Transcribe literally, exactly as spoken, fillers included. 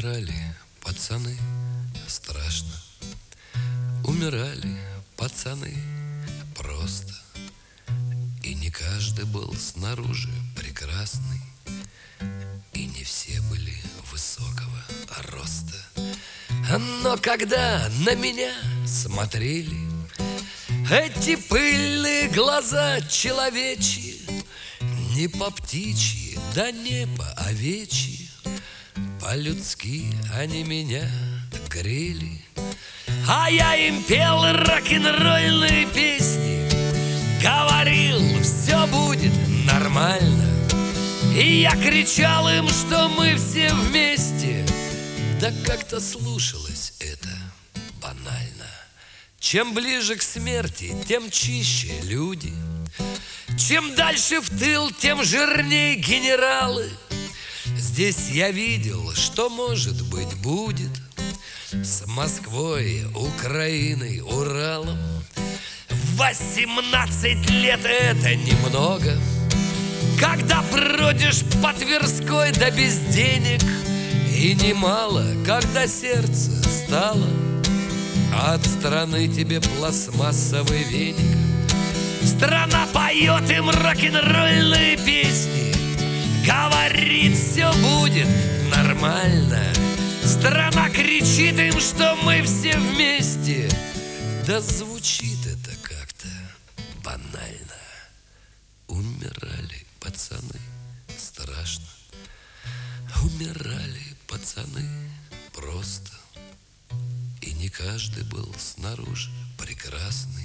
Умирали пацаны, страшно. Умирали пацаны просто. И не каждый был снаружи прекрасный, и не все были высокого роста. Но когда на меня смотрели эти пыльные глаза человечьи, не по птичьи, да не по овечьи, по-людски они меня грели. А я им пел рок-н-ролльные песни, говорил, все будет нормально. И я кричал им, что мы все вместе. Да как-то слушалось это банально. Чем ближе к смерти, тем чище люди. Чем дальше в тыл, тем жирней генералы. Здесь я видел, что может быть будет с Москвой, Украиной, Уралом. Восемнадцать лет это немного, когда бродишь по Тверской да без денег. И немало, когда сердце стало от страны тебе пластмассовый веник. Страна поет им рок-н-ролльные песни, говорит, все будет нормально. Страна кричит им, что мы все вместе. Да звучит это как-то банально. Умирали пацаны, страшно. Умирали пацаны просто. И не каждый был снаружи прекрасный,